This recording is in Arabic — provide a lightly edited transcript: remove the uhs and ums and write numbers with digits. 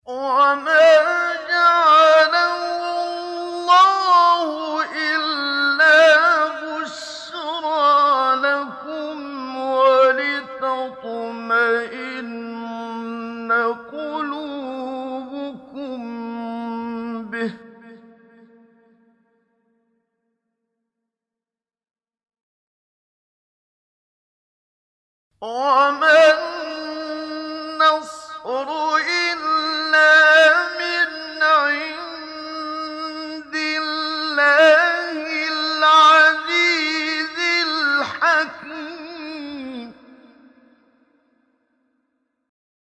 وَمَا جَعَلَهُ اللَّهُ إِلَّا بُشْرَىٰ لَكُمْ وَلِتَطْمَئِنَّ قُلُوبُكُم بِهِ ۗ وَمَا